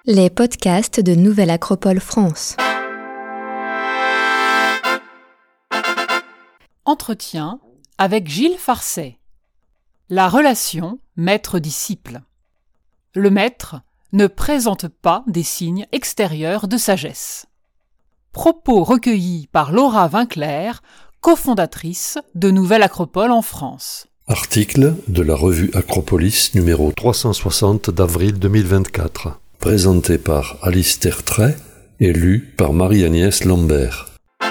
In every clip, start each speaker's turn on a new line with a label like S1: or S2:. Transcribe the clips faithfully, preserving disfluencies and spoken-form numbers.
S1: Les podcasts de Nouvelle Acropole France.
S2: Entretien avec Gilles Farcet. La relation maître-disciple. Le maître ne présente pas des signes extérieurs de sagesse. Propos recueillis par Laura Vinclair, cofondatrice de Nouvelle Acropole en France.
S3: Article de la revue Acropolis numéro trois cent soixante d'avril deux mille vingt-quatre, présenté par Alistair Tray et lu par Marie-Agnès Lambert.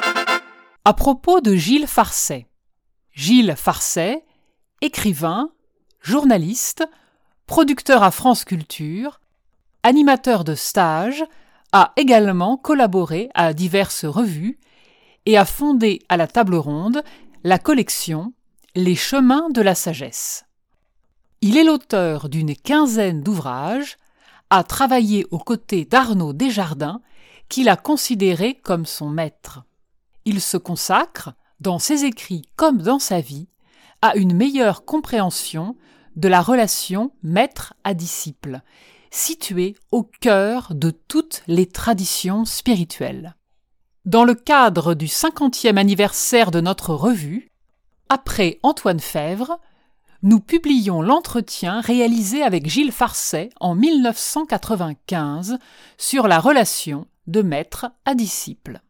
S2: À propos de Gilles Farcet. Gilles Farcet, écrivain, journaliste, producteur à France Culture, animateur de stages, a également collaboré à diverses revues et a fondé à la table ronde la collection Les chemins de la sagesse. Il est l'auteur d'une quinzaine d'ouvrages, a travaillé aux côtés d'Arnaud Desjardins, qu'il a considéré comme son maître. Il se consacre, dans ses écrits comme dans sa vie, à une meilleure compréhension de la relation maître à disciple, située au cœur de toutes les traditions spirituelles. Dans le cadre du cinquantième anniversaire de notre revue, après Antoine Fèvre, nous publions l'entretien réalisé avec Gilles Farcet en mille neuf cent quatre-vingt-quinze sur la relation de maître à disciple.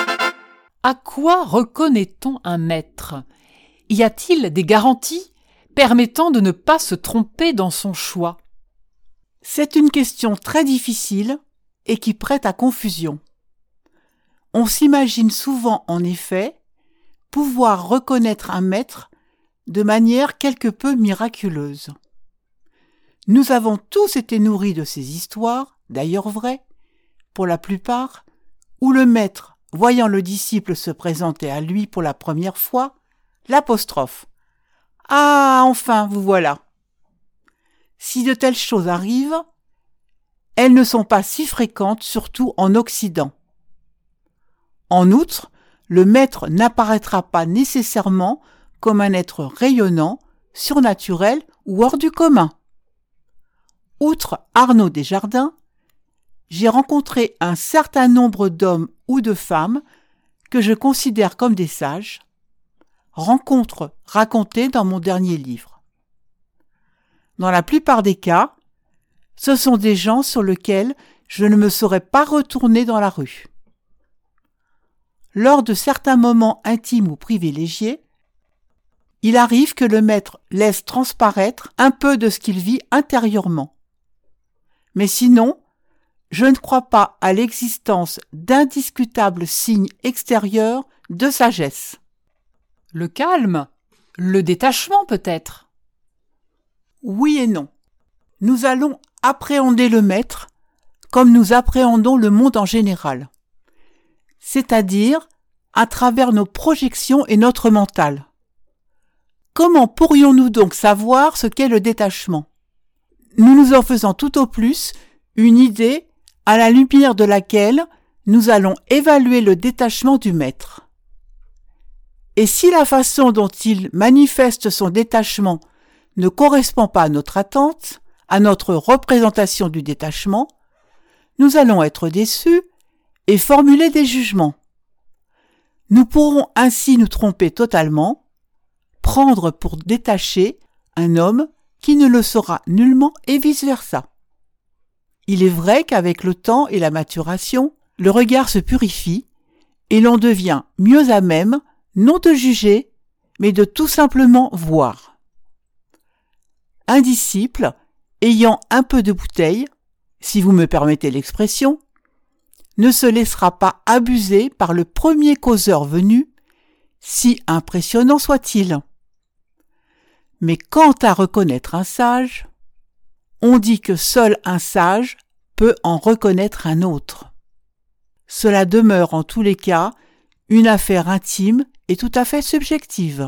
S2: À quoi reconnaît-on un maître ? Y a-t-il des garanties permettant de ne pas se tromper dans son choix ?
S4: C'est une question très difficile et qui prête à confusion. On s'imagine souvent, en effet, pouvoir reconnaître un maître de manière quelque peu miraculeuse. Nous avons tous été nourris de ces histoires, d'ailleurs vraies, pour la plupart, où le maître, voyant le disciple se présenter à lui pour la première fois, l'apostrophe. « Ah, enfin, vous voilà !» Si de telles choses arrivent, elles ne sont pas si fréquentes, surtout en Occident. En outre, le maître n'apparaîtra pas nécessairement comme un être rayonnant, surnaturel ou hors du commun. Outre Arnaud Desjardins, j'ai rencontré un certain nombre d'hommes ou de femmes que je considère comme des sages, rencontres racontées dans mon dernier livre. Dans la plupart des cas, ce sont des gens sur lesquels je ne me serais pas retourné dans la rue. Lors de certains moments intimes ou privilégiés, il arrive que le maître laisse transparaître un peu de ce qu'il vit intérieurement. Mais sinon, je ne crois pas à l'existence d'indiscutables signes extérieurs de sagesse.
S2: Le calme, le détachement peut-être.
S4: Oui et non. Nous allons appréhender le maître comme nous appréhendons le monde en général, c'est-à-dire à travers nos projections et notre mental. Comment pourrions-nous donc savoir ce qu'est le détachement ? Nous nous en faisons tout au plus une idée à la lumière de laquelle nous allons évaluer le détachement du maître. Et si la façon dont il manifeste son détachement ne correspond pas à notre attente, à notre représentation du détachement, nous allons être déçus et formuler des jugements. Nous pourrons ainsi nous tromper totalement, prendre pour détaché un homme qui ne le sera nullement et vice-versa. Il est vrai qu'avec le temps et la maturation, le regard se purifie et l'on devient mieux à même, non de juger, mais de tout simplement voir. Un disciple, ayant un peu de bouteille, si vous me permettez l'expression, ne se laissera pas abuser par le premier causeur venu, si impressionnant soit-il. Mais quant à reconnaître un sage, on dit que seul un sage peut en reconnaître un autre. Cela demeure en tous les cas une affaire intime et tout à fait subjective.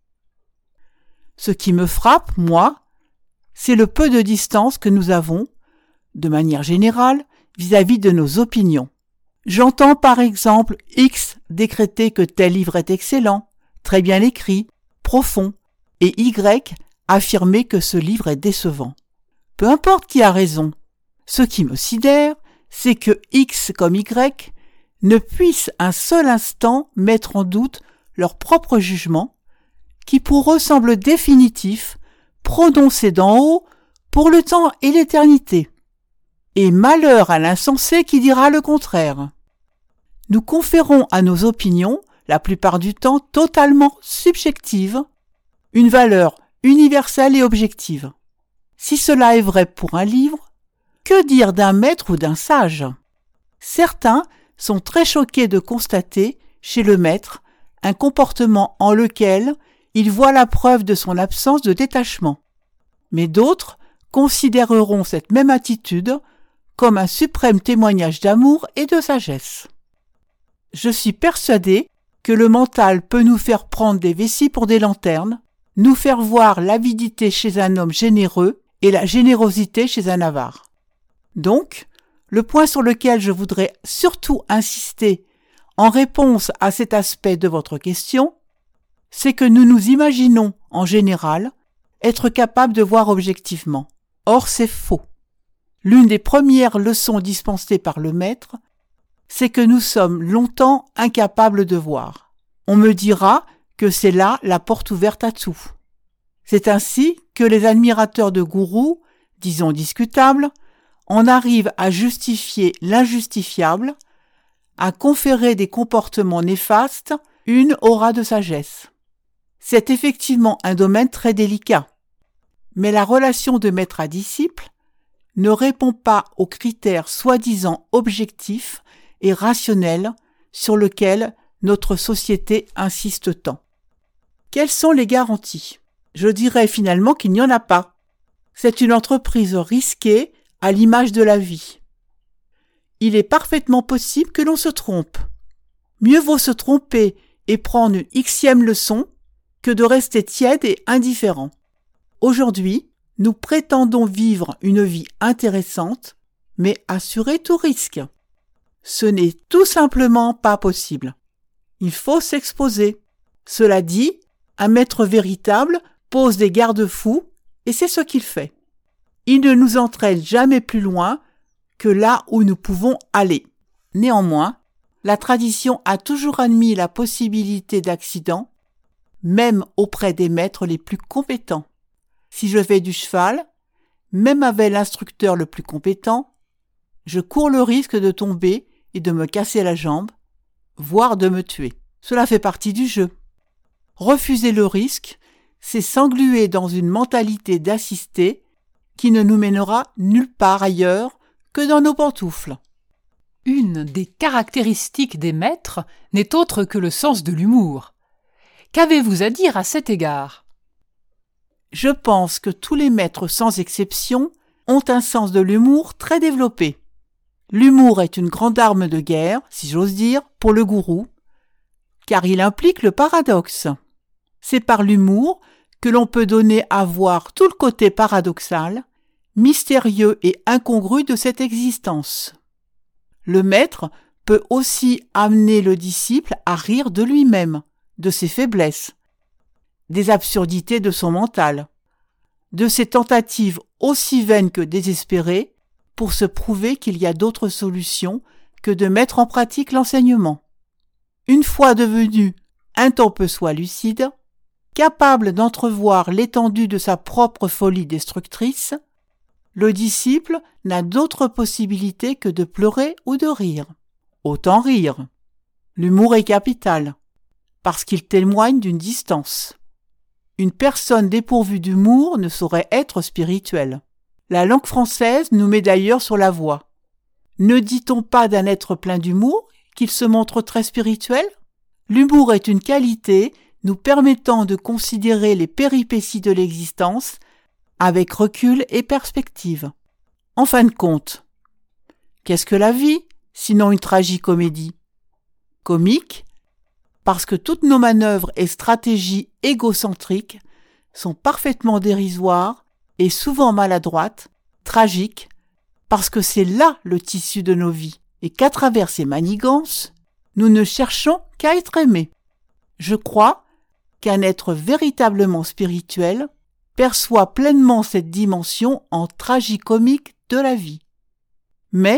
S4: Ce qui me frappe, moi, c'est le peu de distance que nous avons, de manière générale, vis-à-vis de nos opinions. J'entends par exemple X décréter que tel livre est excellent, très bien écrit, profond, et Y affirmer que ce livre est décevant. Peu importe qui a raison. Ce qui me sidère, c'est que X comme Y ne puissent un seul instant mettre en doute leur propre jugement, qui pour eux semble définitif, prononcé d'en haut pour le temps et l'éternité. Et malheur à l'insensé qui dira le contraire. Nous conférons à nos opinions, la plupart du temps totalement subjectives, une valeur universelle et objective. Si cela est vrai pour un livre, que dire d'un maître ou d'un sage? Certains sont très choqués de constater, chez le maître, un comportement en lequel il voit la preuve de son absence de détachement. Mais d'autres considéreront cette même attitude comme un suprême témoignage d'amour et de sagesse. Je suis persuadé que le mental peut nous faire prendre des vessies pour des lanternes, nous faire voir l'avidité chez un homme généreux et la générosité chez un avare. Donc, le point sur lequel je voudrais surtout insister en réponse à cet aspect de votre question, c'est que nous nous imaginons, en général, être capables de voir objectivement. Or, c'est faux. L'une des premières leçons dispensées par le maître, c'est que nous sommes longtemps incapables de voir. On me dira que c'est là la porte ouverte à tout. C'est ainsi que les admirateurs de gourous, disons discutables, en arrivent à justifier l'injustifiable, à conférer des comportements néfastes une aura de sagesse. C'est effectivement un domaine très délicat, mais la relation de maître à disciple ne répond pas aux critères soi-disant objectifs et rationnels sur lesquels notre société insiste tant. Quelles sont les garanties? Je dirais finalement qu'il n'y en a pas. C'est une entreprise risquée à l'image de la vie. Il est parfaitement possible que l'on se trompe. Mieux vaut se tromper et prendre une xième leçon que de rester tiède et indifférent. Aujourd'hui, nous prétendons vivre une vie intéressante, mais assurer tout risque. Ce n'est tout simplement pas possible. Il faut s'exposer. Cela dit, un maître véritable pose des garde-fous et c'est ce qu'il fait. Il ne nous entraîne jamais plus loin que là où nous pouvons aller. Néanmoins, la tradition a toujours admis la possibilité d'accidents, même auprès des maîtres les plus compétents. Si je fais du cheval, même avec l'instructeur le plus compétent, je cours le risque de tomber et de me casser la jambe, voire de me tuer. Cela fait partie du jeu. Refuser le risque, c'est s'engluer dans une mentalité d'assister qui ne nous mènera nulle part ailleurs que dans nos pantoufles.
S2: Une des caractéristiques des maîtres n'est autre que le sens de l'humour. Qu'avez-vous à dire à cet égard?
S4: Je pense que tous les maîtres sans exception ont un sens de l'humour très développé. L'humour est une grande arme de guerre, si j'ose dire, pour le gourou, car il implique le paradoxe. C'est par l'humour que l'on peut donner à voir tout le côté paradoxal, mystérieux et incongru de cette existence. Le maître peut aussi amener le disciple à rire de lui-même, de ses faiblesses, des absurdités de son mental, de ses tentatives aussi vaines que désespérées pour se prouver qu'il y a d'autres solutions que de mettre en pratique l'enseignement. Une fois devenu un tant peu soit lucide, capable d'entrevoir l'étendue de sa propre folie destructrice, le disciple n'a d'autre possibilité que de pleurer ou de rire. Autant rire. L'humour est capital, parce qu'il témoigne d'une distance. Une personne dépourvue d'humour ne saurait être spirituelle. La langue française nous met d'ailleurs sur la voie. Ne dit-on pas d'un être plein d'humour qu'il se montre très spirituel? L'humour est une qualité nous permettant de considérer les péripéties de l'existence avec recul et perspective. En fin de compte, qu'est-ce que la vie, sinon une tragicomédie? Comique, parce que toutes nos manœuvres et stratégies égocentriques sont parfaitement dérisoires et souvent maladroites, tragiques, parce que c'est là le tissu de nos vies, et qu'à travers ces manigances, nous ne cherchons qu'à être aimés. Je crois qu'un être véritablement spirituel perçoit pleinement cette dimension en tragicomique de la vie. Mais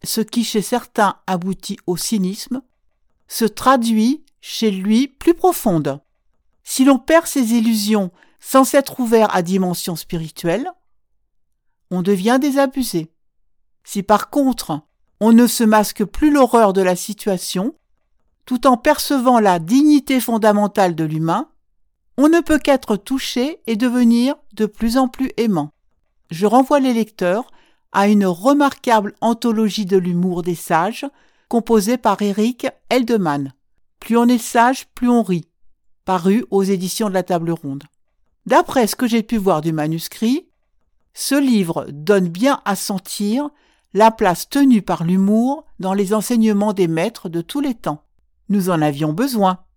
S4: ce qui chez certains aboutit au cynisme, se traduit chez lui plus profonde. Si l'on perd ses illusions sans s'être ouvert à dimension spirituelle, on devient désabusé. Si par contre, on ne se masque plus l'horreur de la situation, tout en percevant la dignité fondamentale de l'humain, on ne peut qu'être touché et devenir de plus en plus aimant. Je renvoie les lecteurs à une remarquable anthologie de l'humour des sages, composée par Eric Eldeman. Plus on est sage, plus on rit, paru aux éditions de la Table Ronde. D'après ce que j'ai pu voir du manuscrit, ce livre donne bien à sentir la place tenue par l'humour dans les enseignements des maîtres de tous les temps. Nous en avions besoin.